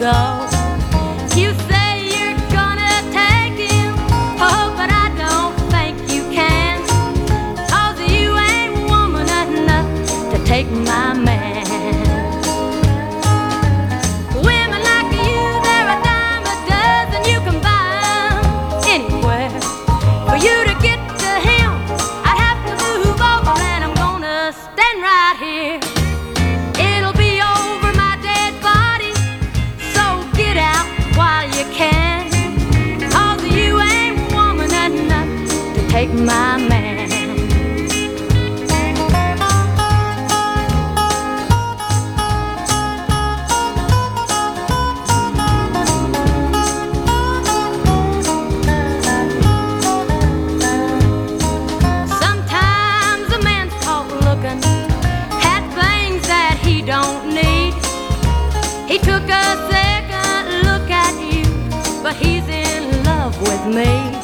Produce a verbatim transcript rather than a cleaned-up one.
go. You say you're gonna take him, oh, but I don't think you can, 'cause you ain't woman enough to take my man. Women like you, they're a dime a dozen. You can buy 'em anywhere. For you to get to him, I'd have to move over, and I'm gonna stand right here. It'll be over my dead body, so get out while you can, 'cause you ain't woman enough to take my man. Sometimes a man's caught looking at things that he don't need. He took a second look at you, but he's in love with me.